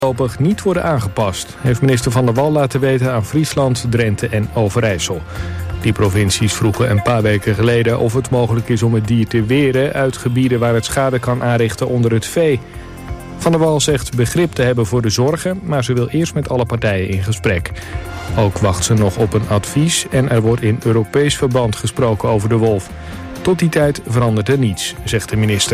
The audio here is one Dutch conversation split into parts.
voorlopig niet worden aangepast, heeft minister Van der Wal laten weten aan Friesland, Drenthe en Overijssel. Die provincies vroegen een paar weken geleden of het mogelijk is om het dier te weren uit gebieden waar het schade kan aanrichten onder het vee. Van der Wal zegt begrip te hebben voor de zorgen, maar ze wil eerst met alle partijen in gesprek. Ook wacht ze nog op een advies en er wordt in Europees verband gesproken over de wolf. Tot die tijd verandert er niets, zegt de minister.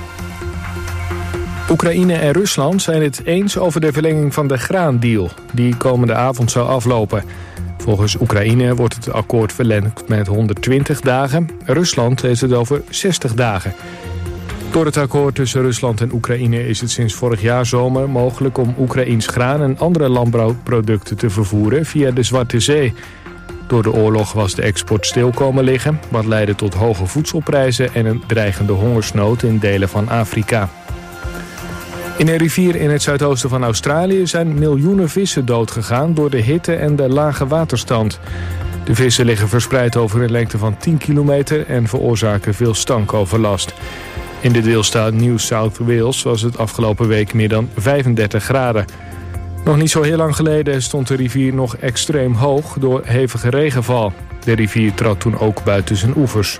Oekraïne en Rusland zijn het eens over de verlenging van de graandeal, die komende avond zou aflopen. Volgens Oekraïne wordt het akkoord verlengd met 120 dagen. Rusland heeft het over 60 dagen. Door het akkoord tussen Rusland en Oekraïne is het sinds vorig jaar zomer mogelijk om Oekraïns graan en andere landbouwproducten te vervoeren via de Zwarte Zee. Door de oorlog was de export stil komen liggen, wat leidde tot hoge voedselprijzen en een dreigende hongersnood in delen van Afrika. In een rivier in het zuidoosten van Australië zijn miljoenen vissen doodgegaan door de hitte en de lage waterstand. De vissen liggen verspreid over een lengte van 10 kilometer en veroorzaken veel stankoverlast. In de deelstaat New South Wales was het afgelopen week meer dan 35 graden. Nog niet zo heel lang geleden stond de rivier nog extreem hoog door hevige regenval. De rivier trad toen ook buiten zijn oevers.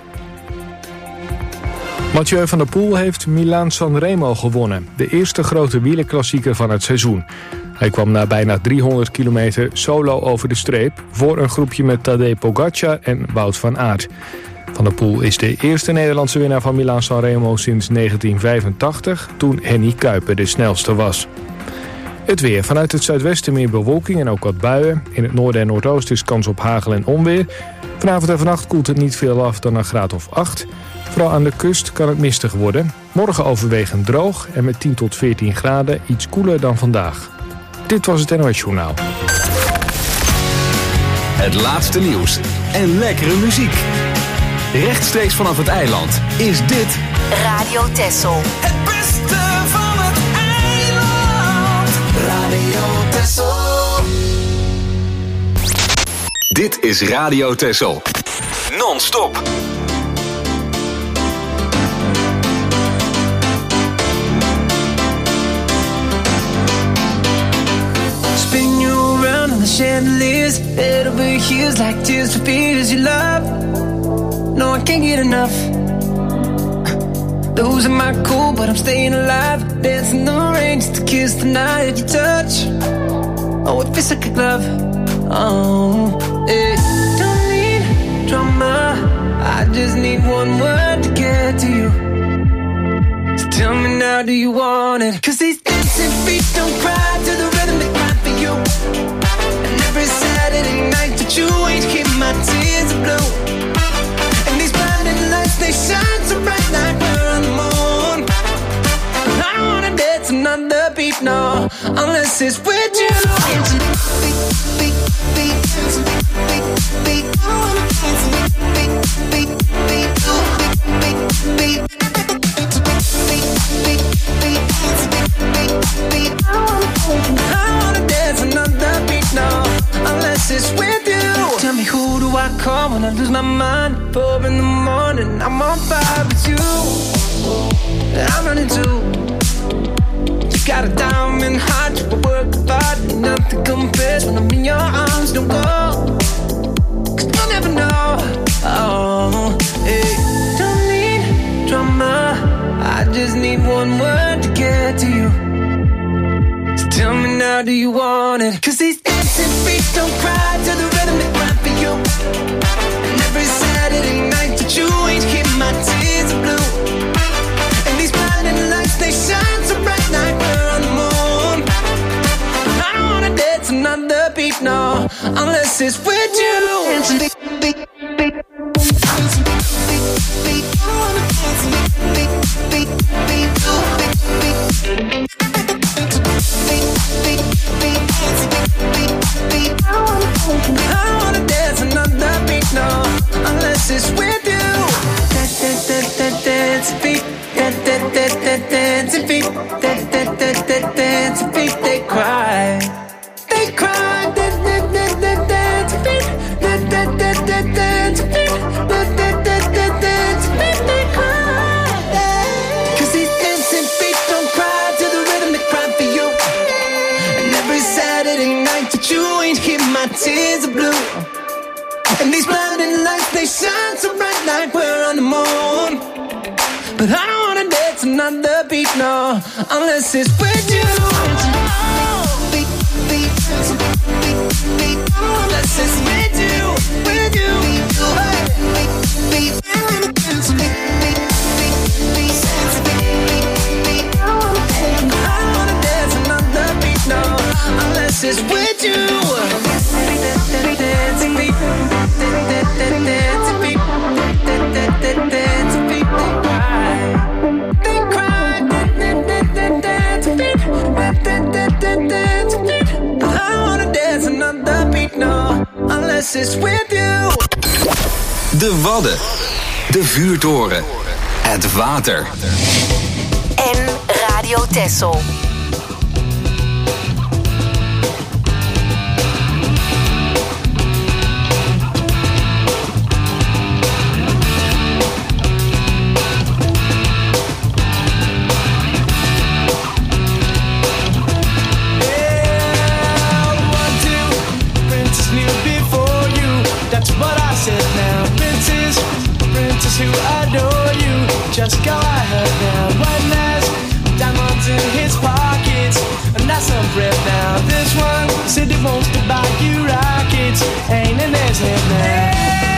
Mathieu van der Poel heeft Milaan-San Remo gewonnen. De eerste grote wielerklassieker van het seizoen. Hij kwam na bijna 300 kilometer solo over de streep voor een groepje met Tadej Pogacar en Wout van Aert. Van der Poel is de eerste Nederlandse winnaar van Milaan-San Remo sinds 1985, toen Henny Kuiper de snelste was. Het weer. Vanuit het zuidwesten meer bewolking en ook wat buien. In het noorden en noordoosten is kans op hagel en onweer. Vanavond en vannacht koelt het niet veel af dan een graad of 8. Vooral aan de kust kan het mistig worden. Morgen overwegend droog en met 10 tot 14 graden iets koeler dan vandaag. Dit was het NOS Journaal. Het laatste nieuws en lekkere muziek. Rechtstreeks vanaf het eiland is dit Radio Texel. Het beste van het eiland. Radio Texel. Dit is Radio Texel. Non-stop. Spin you around on the chandeliers, head over heels like tears for fears you love. No, I can't get enough. Losing my cool, but I'm staying alive. Dancing in the rain just to kiss the night of your touch. Oh, it feels like a glove. Oh, yeah. Don't need drama, I just need one word to get to you. So tell me now, do you want it? 'Cause these dancing feet don't cry to the rhythm they cry for you. And every Saturday night that you ain't keep my tears blue. And these blinding lights, they shine so bright like we're on the moon. I don't wanna dance another beat, no, unless it's with you. I wanna dance another beat, no, unless it's with you. Tell me, who do I call when I lose my mind? 4 in the morning, I'm on fire with you. I'm running too. You got a diamond heart, you work hard, nothing compares when I'm in your arms. Don't go, 'cause you'll never know. Oh, hey. Don't need drama, I just need one word to get to you. So tell me now, do you want it? 'Cause these dancing feet don't cry to the rhythm they cry for you. And every Saturday night that you ain't keep my tears blue. And these blinding lights, they shine so bright like we're on the moon. I don't wanna dance another beat, no, unless it's with you. Dancing beat, beat, beat. Dancing beat, beat, beat. I wanna dance beat, beat, beat, beat, beat. I wanna dance another beat, no, unless it's with you. Dance beat, dance beat, dance beat. They cry, dance beat, but you ain't here, my tears are blue. And these blinding lights, they shine so bright like we're on the moon. But I don't wanna dance another beat, no, unless it's with you. Unless it's with you, with you. I don't wanna dance another beat, no, unless it's with you. Unless it's with you. De Wadden, de vuurtoren, het water. En Radio Texel. Who adore you, just go ahead now. One has diamonds in his pockets, and that's some bread now. This one said he wants to buy you rockets, ain't in his head now.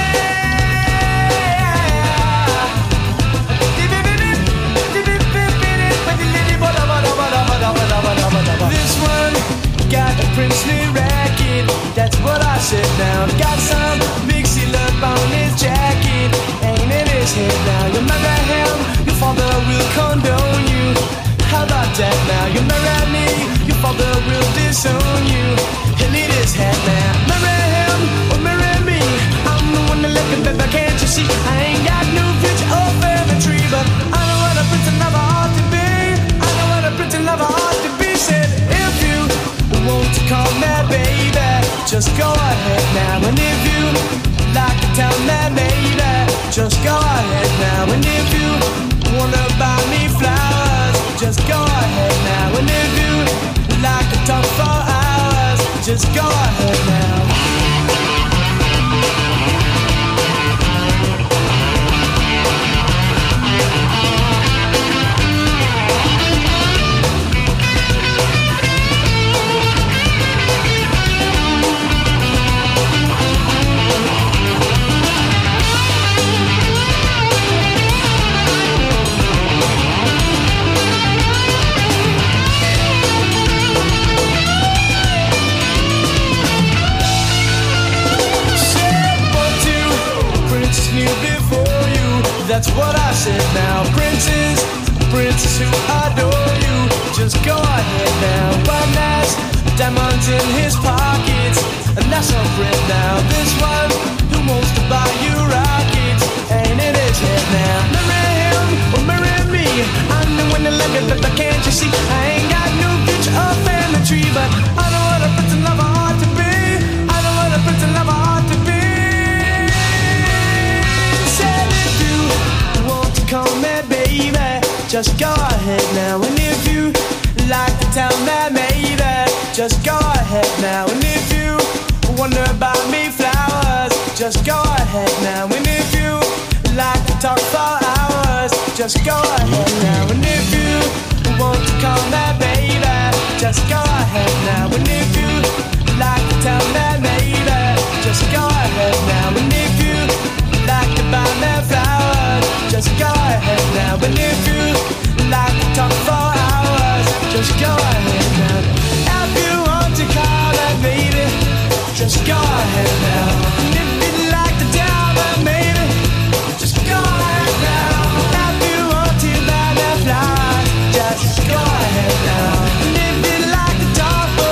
This one got a princely racket, that's what I said now. Got some big seal up on his jacket, ain't in his head now. You marry him, your father will condone you. How about that now? You marry me, your father will disown you. And in his head now. Marry him or marry me, I'm the one that left it, baby, can't you see? I ain't got no future or family tree, but I know what a prince and lover ought to be. I know what a prince and lover ought to be. Said if you want to call me baby, just go ahead now. And if you like to tell me maybe, just go ahead now. And if you wanna buy me flowers, just go ahead now. And if you like to talk for hours, just go ahead now. That's what I said now. Princes who adore you, just go ahead now. One has diamonds in his pockets, and that's some bread now. This one who wants to buy you rockets, ain't in his head now. Marry him or marry me, I'm the one that love you, but can't you see? I ain't got no future or family tree, but I know what a prince and lover ought to be. I know what a prince and lover ought to be. Said if you want to call me baby, just go ahead now. And if you like to tell me maybe, just go ahead now. And if you wonder about me flowers, just go ahead now. And if you like to talk for hours, just go ahead now. And if you want to call me baby, just go ahead now. And if you like to tell me maybe, just go ahead now. And if you like to buy me flowers, just go ahead now. And if you like to talk for hours, just go ahead now. If you want to call that baby, just go ahead now. And if you'd like to tell me maybe, just go ahead now. If you want to buy me flowers, just go ahead now. And if you'd like to talk for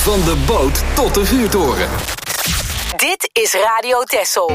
Van de boot tot de vuurtoren. Dit is Radio Texel.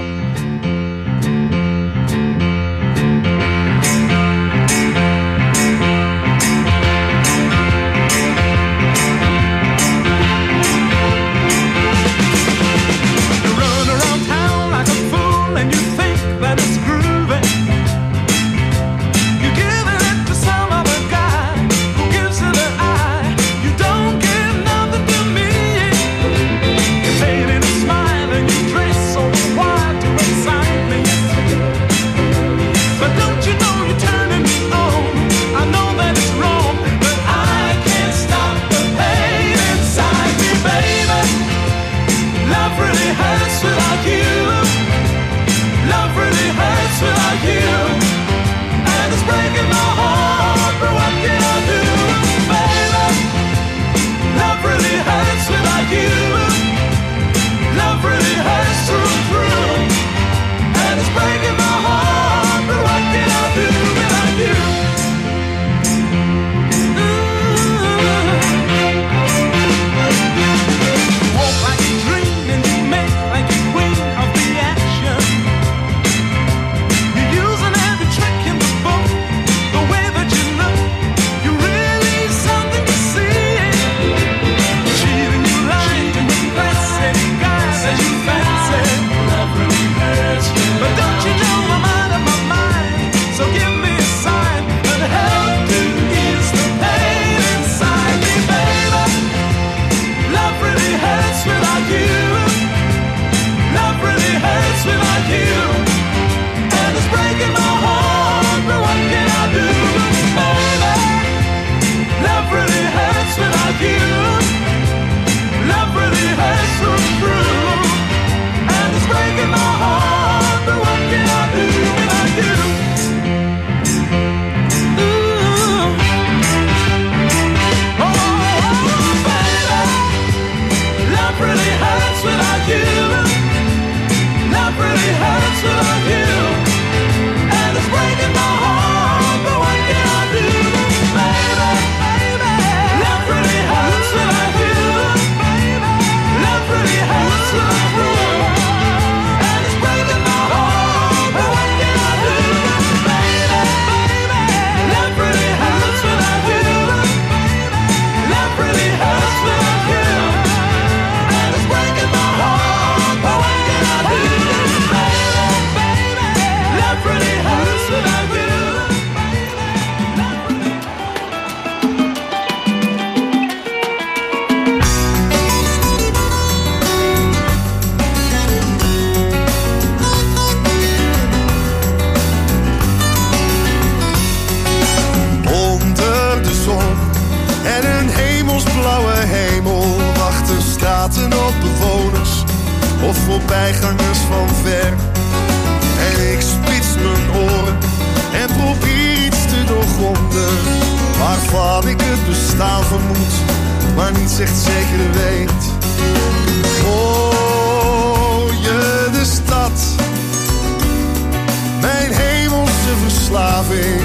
Voorbijgangers van ver. En ik spits mijn oren en probeer iets te doorgronden, waarvan ik het bestaan vermoed, maar niet echt zeker weet. Hoor je de stad, mijn hemelse verslaving?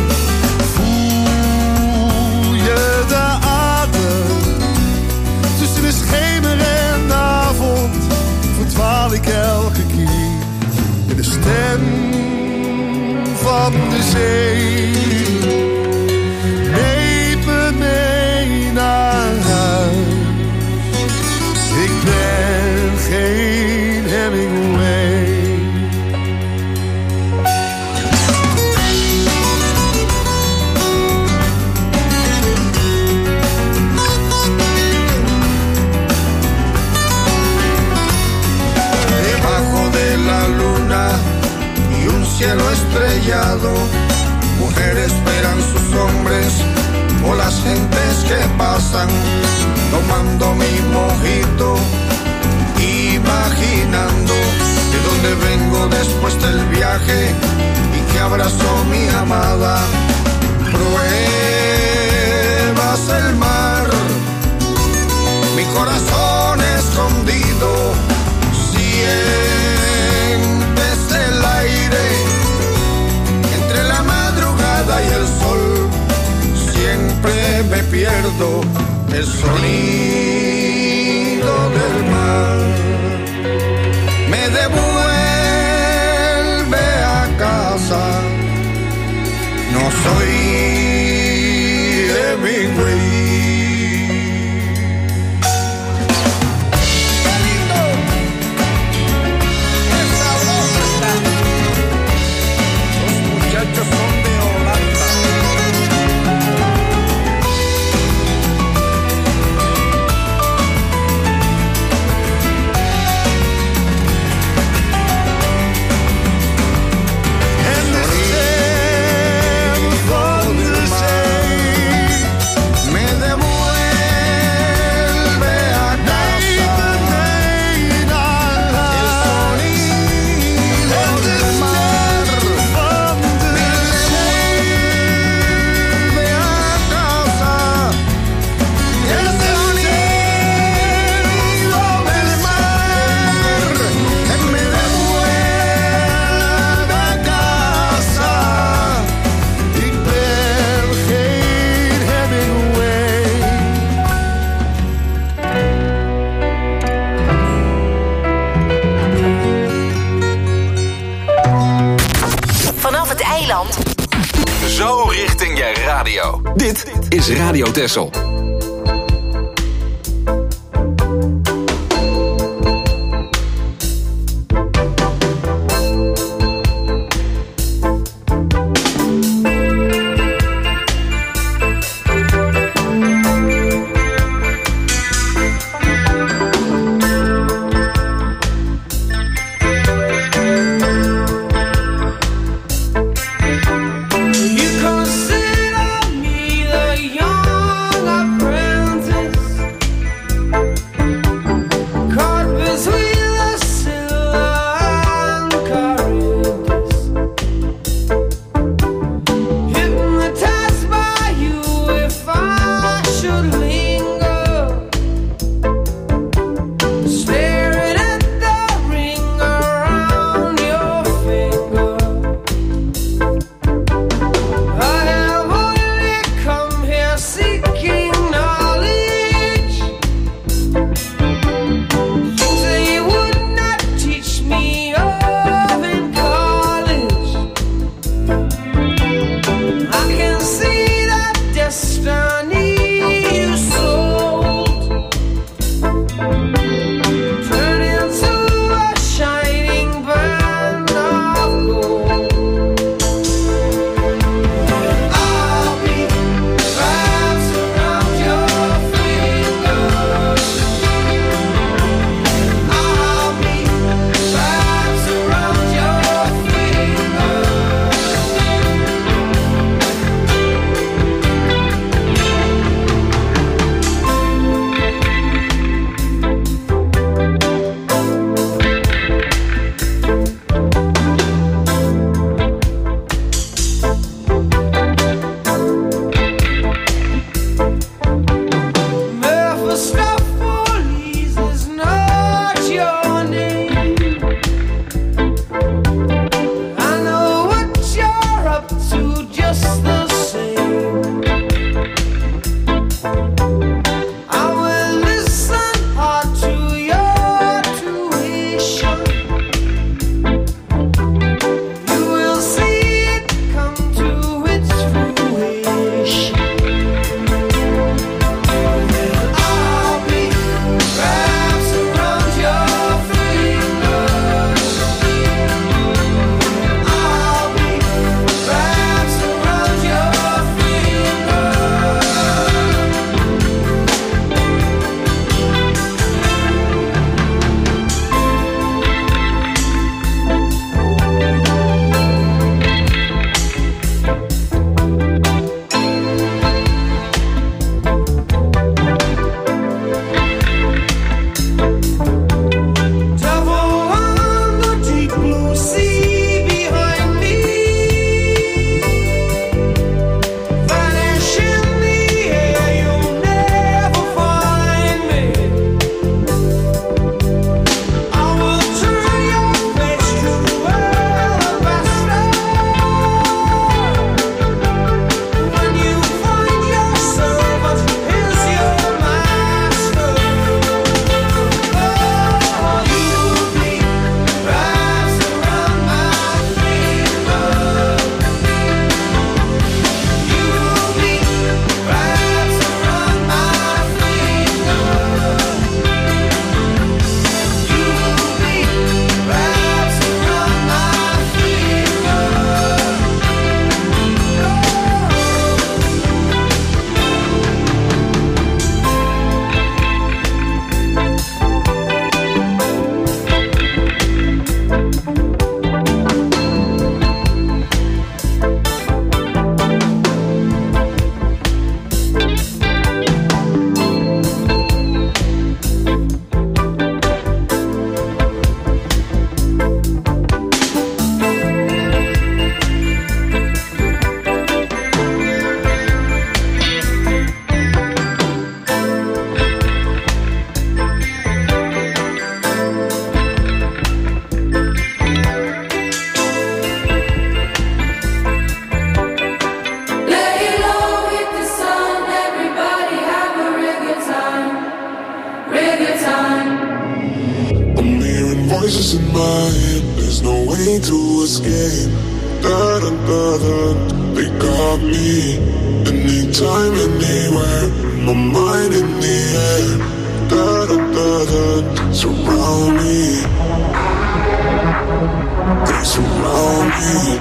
Voel je de adem tussen de schemer en de avond? Verdwaal ik elke keer in de stem van de zee. Neem me mee naar huis. Ik ben geen Hemingway. Cielo estrellado, mujeres esperan sus hombres, o las gentes que pasan, tomando mi mojito, imaginando de dónde vengo después del viaje y que abrazó mi amada. Pruebas el mar, mi corazón escondido, sientes el aire entre la madrugada y el sol. Siempre me pierdo el sonido radio. Dit is Radio Texel. voices in my head, there's no way to escape. Da da da da they got me. Anytime, anywhere, my mind in the air. Da da da da, surround me. They surround me.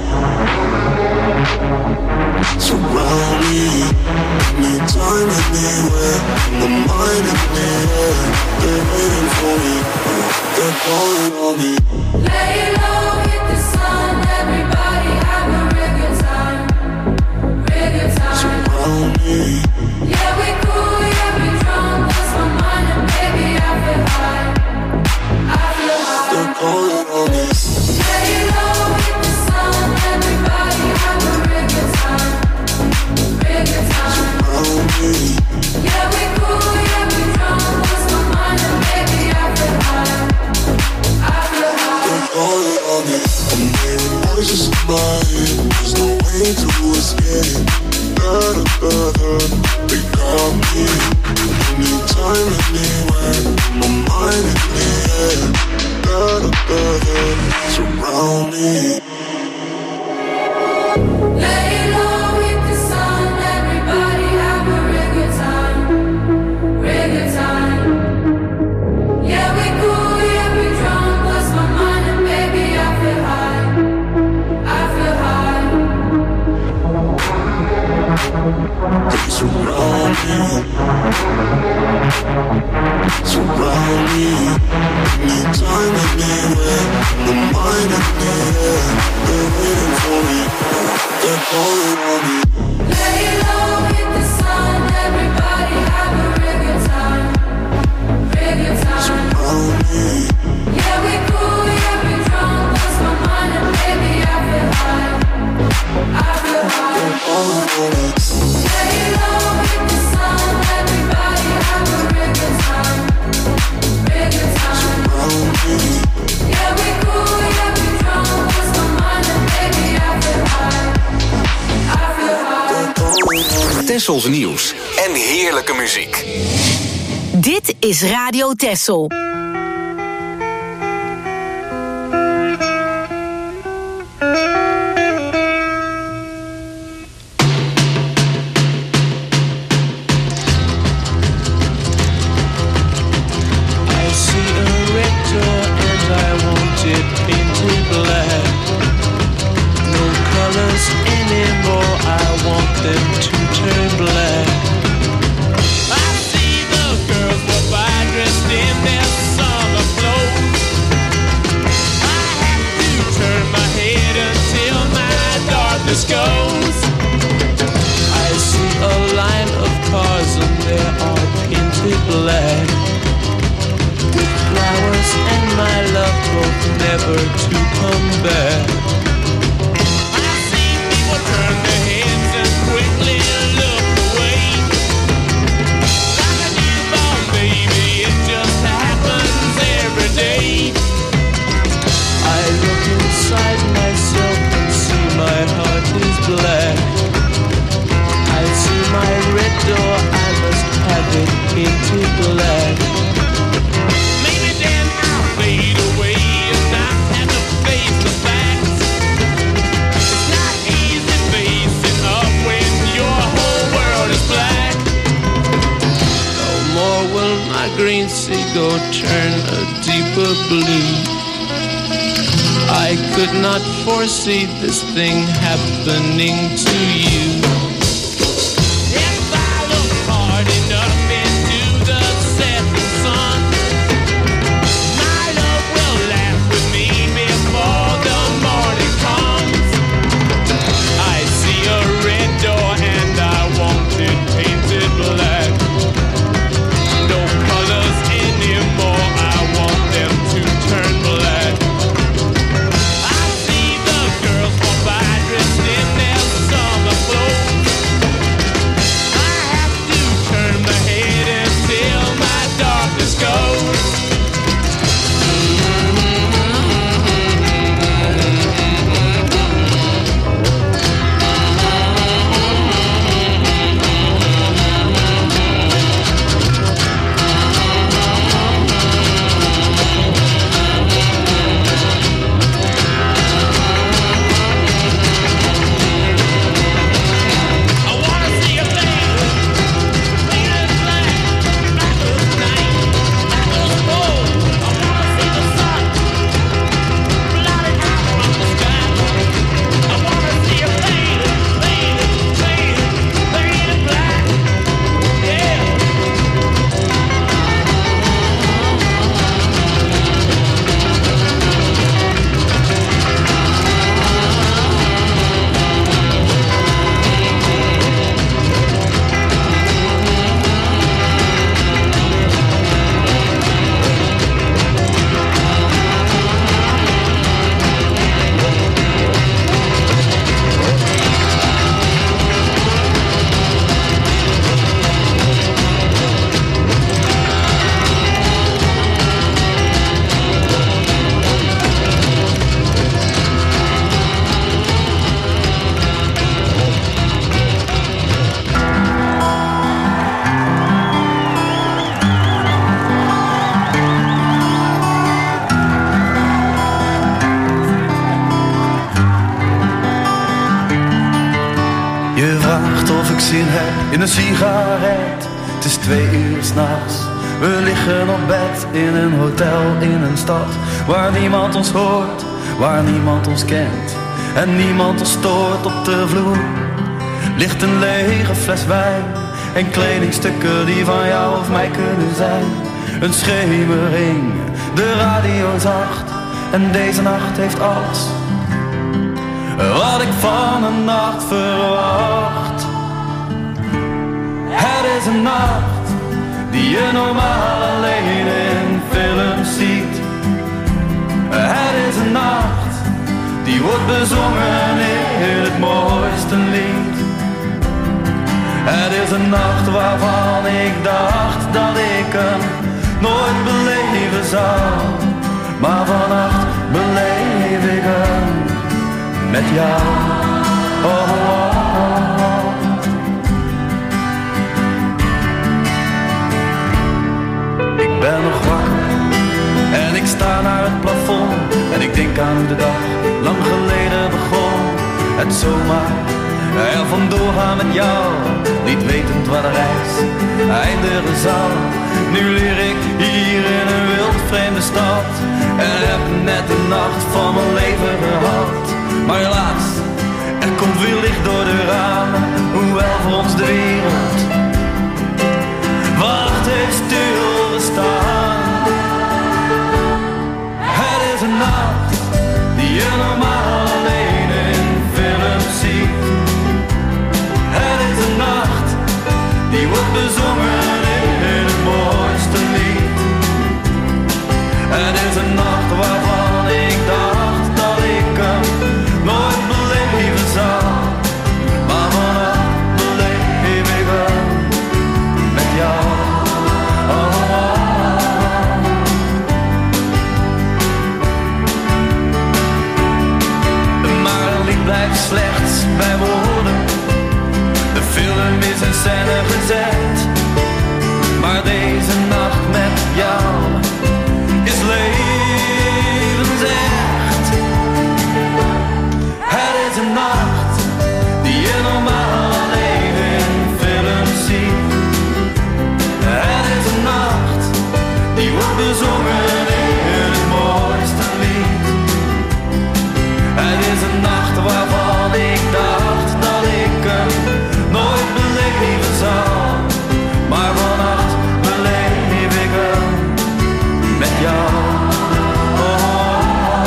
Surround me. Anytime, anywhere, my mind in the air. They're waiting for me. They're calling on me. Lay low, hit the sun. Everybody have a real good time. Real good time. Surround me. Yeah, we cool, yeah, we drunk. Lost my mind and baby, I feel high. I feel high. They're calling on me. Lay low, hit the sun. Everybody have a real good time. Real good time. Surround me. Yeah, we cool, yeah, we drunk. Lost my mind and baby, I feel high. I feel high. They're calling on me. I'm hearing voices in my head. There's no way to escape. Da da da da. They got me. Anytime, anywhere. My mind in the air. Da da da da. Surround me. Lay low, hit the sun. Everybody have a real good time. Real good time. Yeah, we cool, yeah, we drunk. Lost my mind and baby, I feel high. I feel high. They surround me. Surround me. Anytime, anywhere. My mind in the air. They're waiting for me. They're calling on me. Lay low, hit the sun. Everybody have a real good time. Real good time. Surround me. Yeah, we cool, yeah, we drunk. Lost my mind and baby, I feel high. I feel high. They're calling on me. Lay low, hit the sun. Everybody have a real good time. Real good time. Surround me. Yeah, we cool, yeah, we drunk. Lost my mind and baby, I feel high. I feel high. They're calling on me. Tessels nieuws en heerlijke muziek. Dit is Radio Tessel. I see a red door and I want it painted black. No colors anymore, I want them to turn black. I see the girls go by dressed in their summer clothes. I have to turn my head until my darkness goes. I see a line of cars and they are painted black. With flowers and my love hope never to come back. I see people turn their heads and quickly look away. Like a newborn baby, it just happens every day. I look inside myself and see my heart is black. I see my red door, I must have it painted black. Maybe then I'll fade away and not have to face the facts. It's not easy facing up when your whole world is black. No more will my green seagull turn a deeper blue. I could not foresee this thing happening to you. If I look hard enough into the setting sun, my love will laugh with me before the morning comes. I see a red door and I want it painted black. No colors anymore, I want them to turn black. I see the girls walk by dressed in their summer clothes. in een sigaret. Het is 2 uur 's nachts. We liggen op bed in een hotel in een stad waar niemand ons hoort, waar niemand ons kent en niemand ons stoort. Op de vloer ligt een lege fles wijn en kledingstukken die van jou of mij kunnen zijn. Een schemering, de radio is zacht en deze nacht heeft alles wat ik van een nacht verwacht. Het is een nacht die je normaal alleen in films ziet. Het is een nacht die wordt bezongen in het mooiste lied. Het is een nacht waarvan ik dacht dat ik hem nooit beleven zou. Maar vannacht beleef ik hem met jou. Oh, oh, oh, oh. Ik ben nog wakker en ik sta naar het plafond en ik denk aan hoe de dag lang geleden begon. Het zomaar er vandoor gaan met jou, niet wetend waar de reis eindigen zal. Nu leer ik hier in een wild vreemde stad en heb net de nacht van mijn leven gehad. Maar helaas, er komt weer licht door de ramen, hoewel voor ons de wereld wacht heeft stilgestaan. Het is een nacht die je normaal alleen in films ziet. Het is een nacht die wordt bezongen in het mooiste lied. Het is een nacht waarvan ik dacht dat ik hem nooit beleven zou. Maar vannacht beleef ik hem met jou. Oh, oh, oh. Maar een lied blijft slechts bij woorden. De film is in scène gezet. Maar deze nacht met jou is levensecht. Het is een nacht die je normaal alleen in films ziet. Het is een nacht die wordt bezongen in het mooiste lied. Het is een nacht waarvan ik dacht dat ik hem nooit beleven zou. Maar vannacht beleef ik hem met jou. Oh, oh, oh.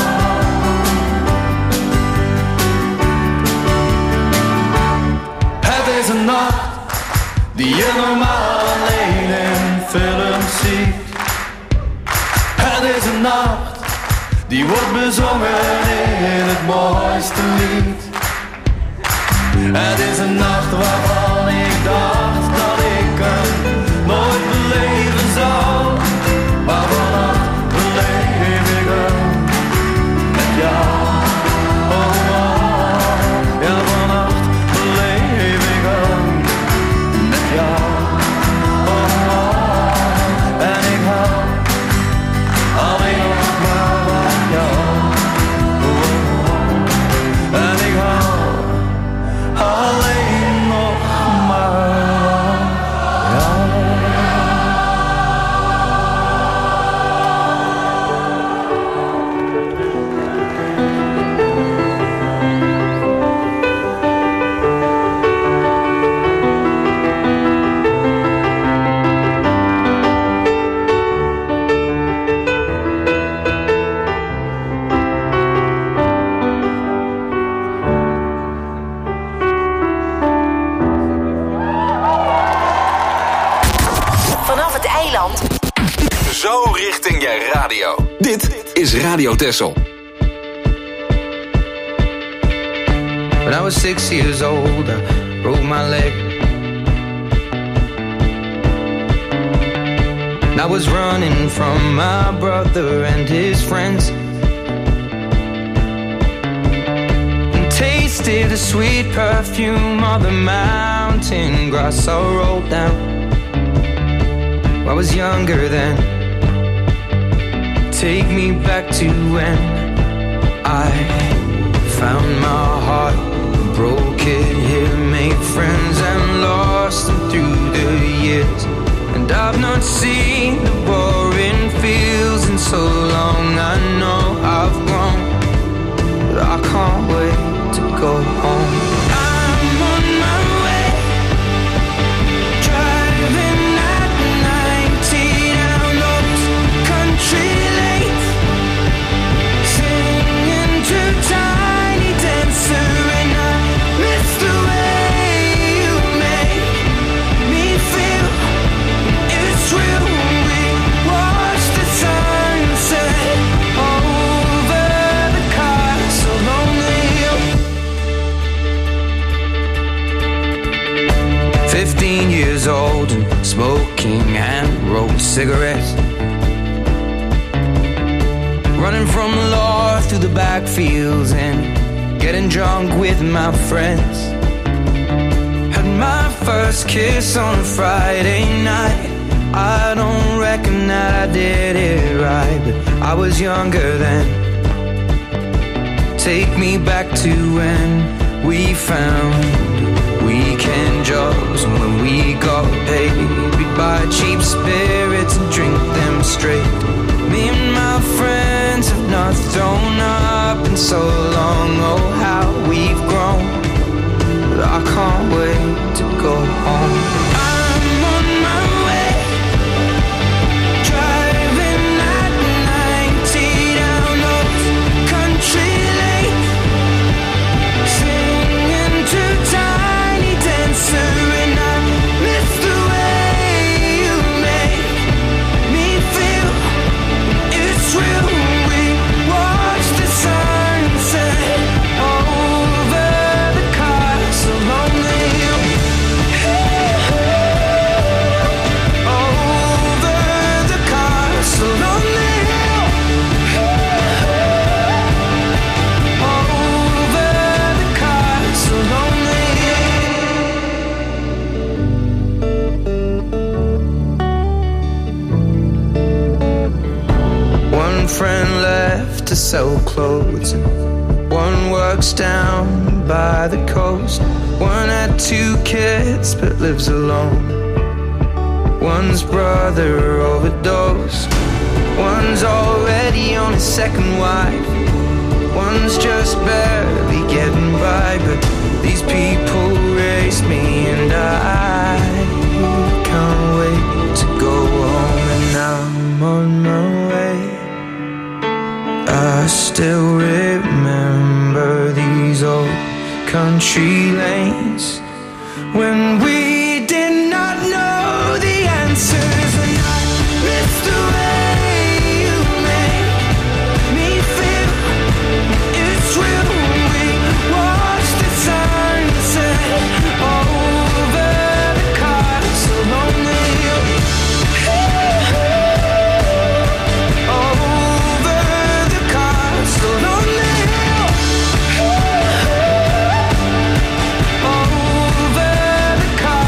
Het is een nacht die je normaal alleen in films ziet. Het is een nacht die wordt bezongen in het mooiste lied. Het is een nacht waarvan ik dacht dat ik hem nooit beleven zou. Maar vannacht beleef ik hem met jou. Oh, oh, oh. Ja, vannacht beleef ik hem met jou. Oh, oh, oh. En ik hou alleen nog maar van jou. Oh, oh, oh. En ik hou alleen nog maar van jou. Vanaf het eiland. Zo richting je radio. Dit is Radio Texel. When I was 6 years old, I broke my leg. And I was running from my brother and his friends. And tasted the sweet perfume of the mountain grass I rolled down. I was younger then. Take me back to when I found my heart, broke it here, made friends and lost them not seen the roaring fields in so long. I know I've grown, but I can't wait to go home. I'm on my way, driving at 90 down those country lanes, singing to Tiny Dancer, and I miss the way you make me feel. It's real. We watch the sunset over the castle on the hill. 15 years old and smoking hand-rolled cigarettes, running from the law through the backfields and getting drunk with my friends. Had my first kiss on a Friday night. I don't reckon that I did it right, but I was younger then. Take me back to when we found weekend jobs, and when we got paid, we'd buy cheap spirits and drink them straight. Me and my friends have not thrown up in so long. Oh, how we've grown, but I can't wait to go home. I'm on my way, driving at 90 down those country lanes, singing to Tiny Dancer, and I miss the way you make me feel. It's real. We watch the sunset over the castle on the hill. Over the castle on the hill. Over the castle on the hill. One friend left to sell clothes, and one works down by the coast. One had 2 kids but lives alone. One's brother overdosed. One's already on his second wife. One's just barely getting by, but these people raised me, and I can't wait to go home. And I'm on my way. I still remember these old country lanes when we did not know the answers, and I miss the way you make me feel. It's real. We watch the sunset over the castle on the hill. Over the castle on the hill. Over the castle.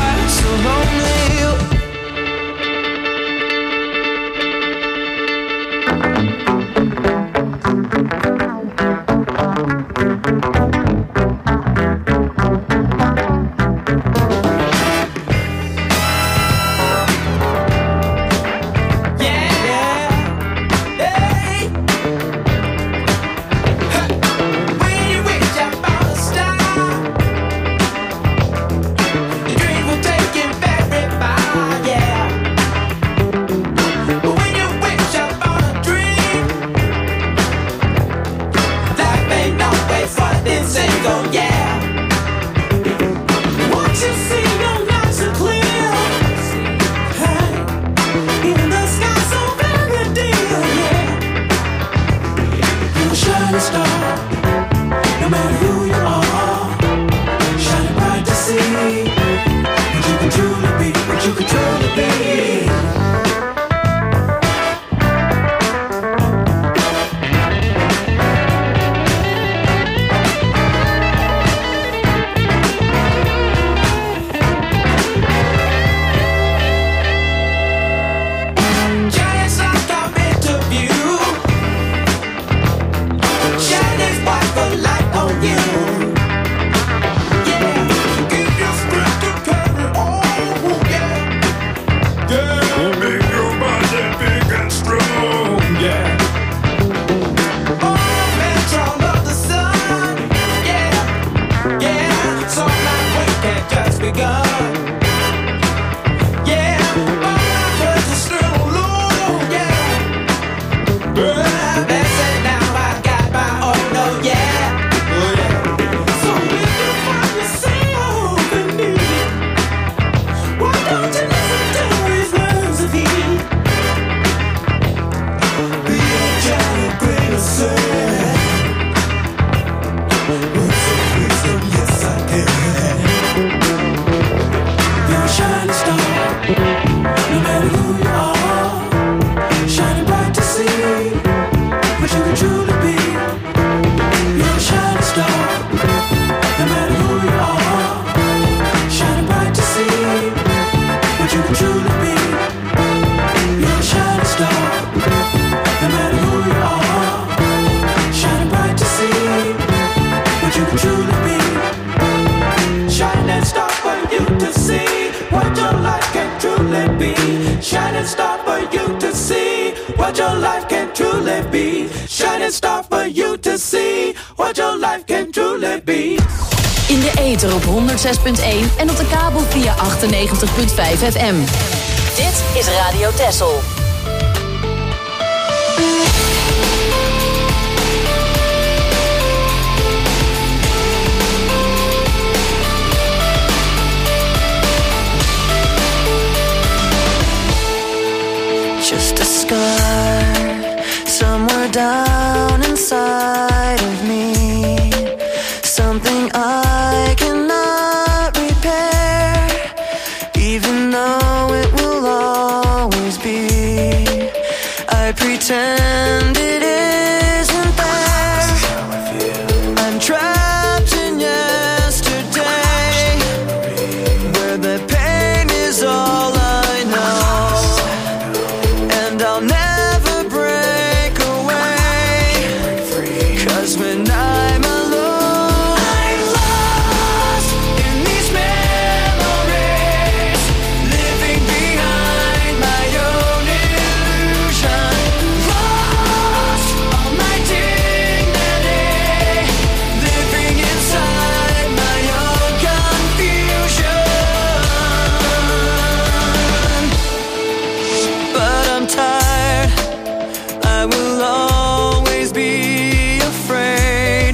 what your life can truly be. In de ether op 106.1 en op de kabel via 98.5 FM. Dit is Radio Texel. Just a scar somewhere down inside of me, something I cannot repair, even though it will always be. I pretend it isn't there. I'm trapped in yesterday, where the pain is all I know. I'll never break away, 'cause when I'm alone, I'm lost in these memories, living behind my own illusion, lost all my dignity, living inside my own confusion. But I'm tired, I will always be afraid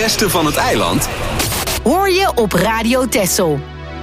beste van het eiland hoor je op Radio Texel.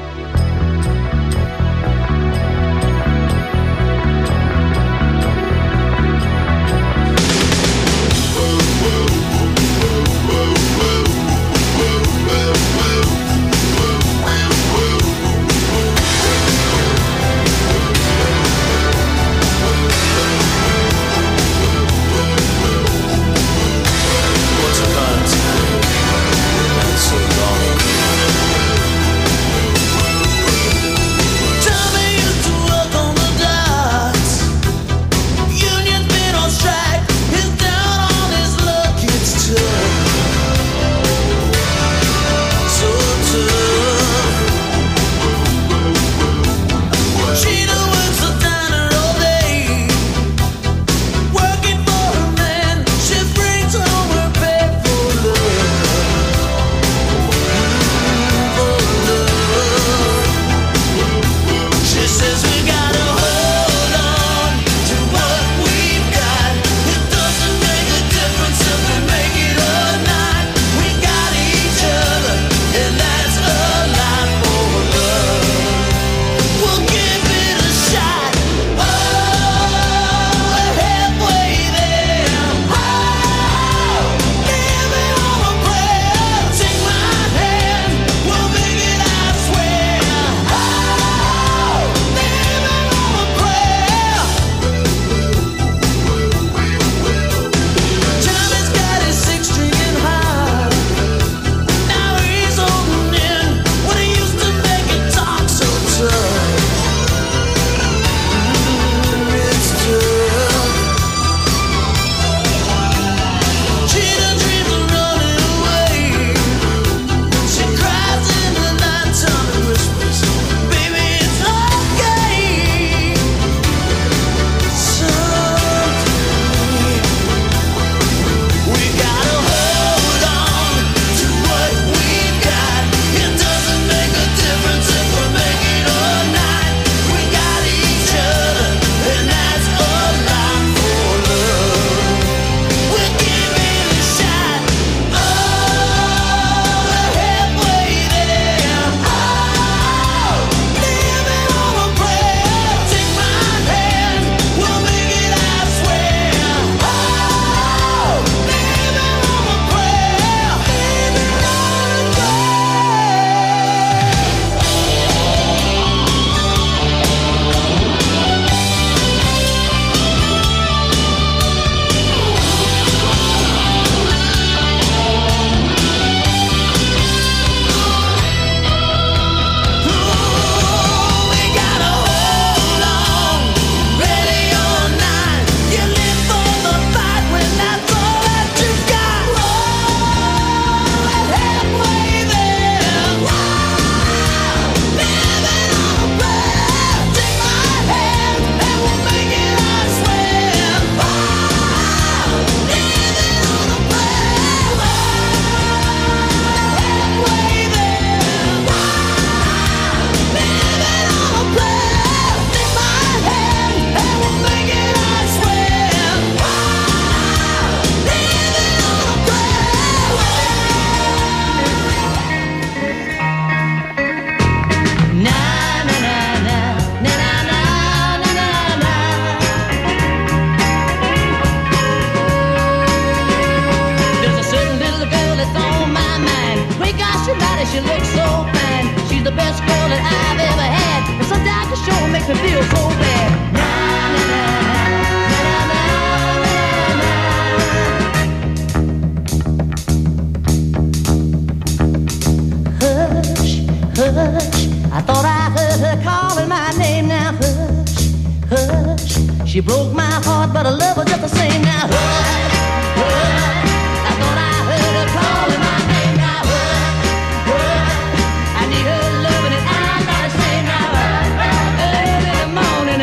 She broke my heart, but I love her just the same now. Hush, hush, I thought I heard her calling my name now. Hush, hush, I need her loving and I'm not ashamed now. Early in the morning,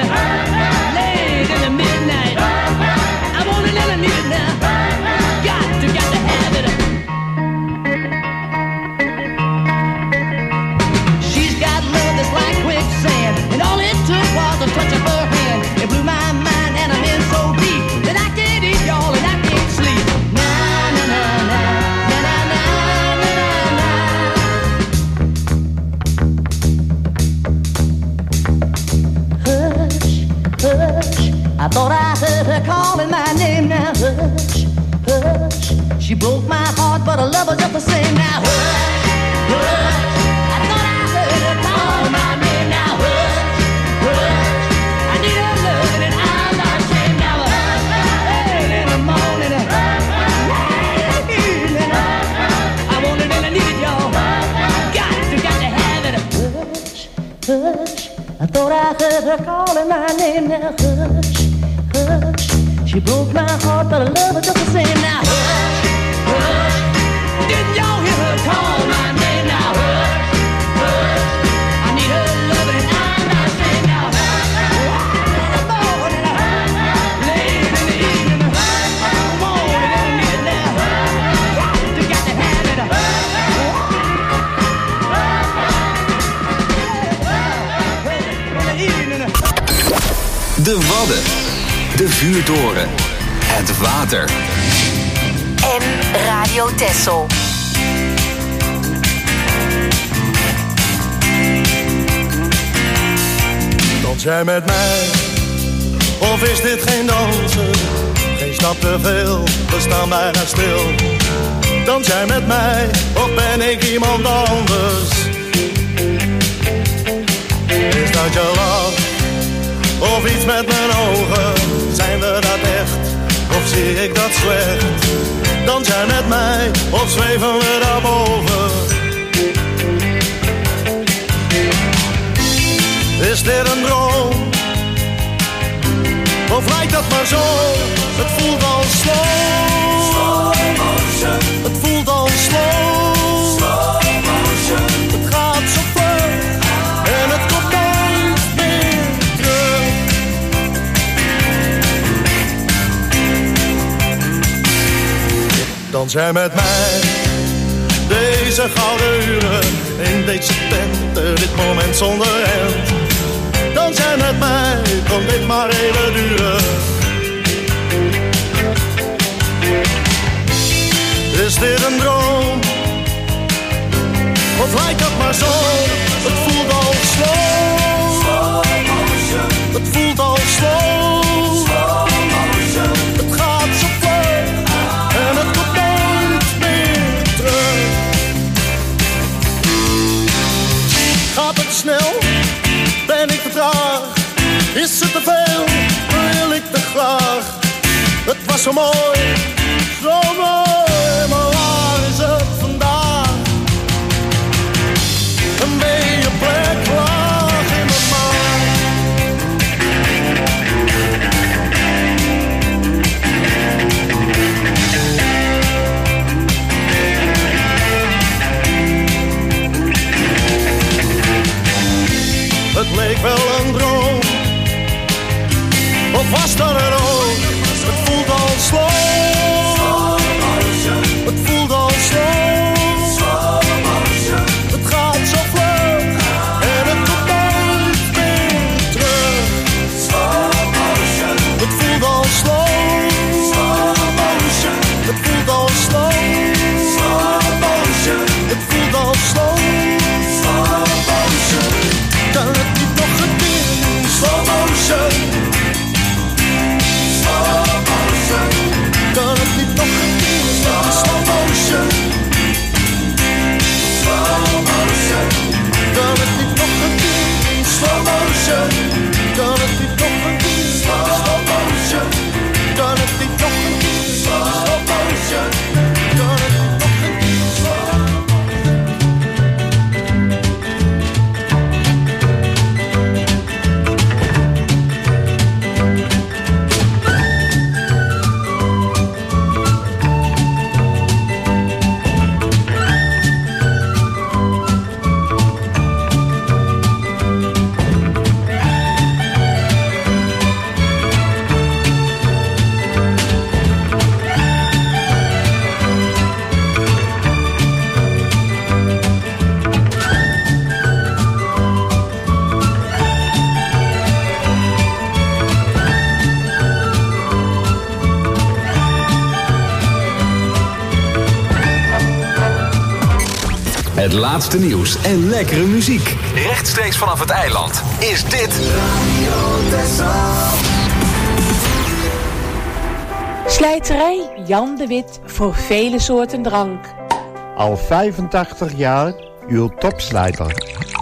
late in the midnight, I want it and I need it now. Got to have it. She's got love that's like quicksand, and all it took was a touch of her hand. It blew my mind and I'm in so deep that I can't eat y'all and I can't but I love her just the same now. Hush, hush, I thought I heard her call my name now. Hush, hush, I need her loving and I'm not ashamed now. Early in the morning, late evening, I want it and I need it, y'all. Got to have it. Hush, hush, I thought I heard her calling my name now. Hush, hush, she broke my heart, but I love her just the same now. Hush, hush, didn't y'all hear her call my name now? Hush, hush, I need her loving and I'm not ashamed now. In the morning, late in the evening, I want it and I need it now. Got to have it. De Wadden, de Vuurtoren, het water. En Radio Texel. Dans jij met mij, of is dit geen dansen? Geen stap te veel, we staan bijna stil. Dans jij met mij, of ben ik iemand anders? Is dat je lach, of iets met mijn ogen? Zijn we dat echt, of zie ik dat slecht? Dans jij met mij, of zweven we daarboven? Is dit een droom? Of lijkt dat maar zo? Het voelt al slow. Het voelt al slow. Het gaat zo vlug en het komt nooit meer terug. Dans jij met mij deze gouden uren in deze tent, dit moment zonder end. Dans jij met mij, kan dit maar even duren. Is dit een droom? Of lijkt dat maar zo? Het voelt al slow. Het voelt al slow. Het gaat zo vlug en het komt nooit meer terug. Gaat het snel? Ben ik te traag? Is het te veel? Wil ik te graag? Het was zo mooi, maar waar is het vandaag? Een beetje plek laag in mijn maag. Het leek wel een droom, of was dat er ook? Het voelt al slow. Het voelt al slow. Het gaat zo vlug en het komt nooit meer terug. Het voelt al slow. Het voelt al slow. Het voelt al slow. Kan het niet nog een keer in slow motion? Kan het niet nog een keer in slow motion? Kan het niet nog een keer in slow motion? Kan het niet nog een keer in slow motion? Kan het niet nog een keer in slow motion? Kan het niet nog een keer in slow motion? Het laatste nieuws en lekkere muziek. Rechtstreeks vanaf het eiland is dit Radio Texel. Slijterij Jan de Wit voor vele soorten drank. Al 85 jaar uw topslijter.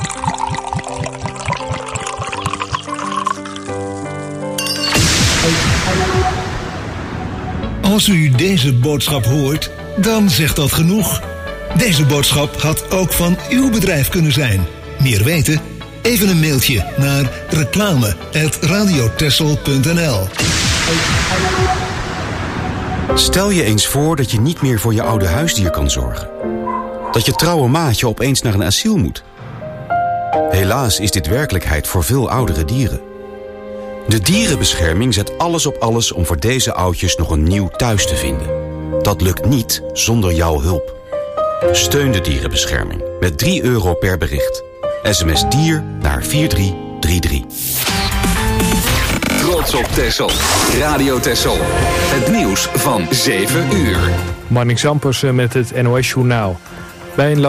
Als u deze boodschap hoort, dan zegt dat genoeg. Deze boodschap had ook van uw bedrijf kunnen zijn. Meer weten? Even een mailtje naar reclame@radiotessel.nl. Stel je eens voor dat je niet meer voor je oude huisdier kan zorgen. Dat je trouwe maatje opeens naar een asiel moet. Helaas is dit werkelijkheid voor veel oudere dieren. De dierenbescherming zet alles op alles om voor deze oudjes nog een nieuw thuis te vinden. Dat lukt niet zonder jouw hulp. Steun de dierenbescherming met €3 per bericht. SMS dier naar 4333. Trots op Texel. Radio Texel. Het nieuws van 7 uur. Marnix Ampersen met het NOS Journaal. Bij een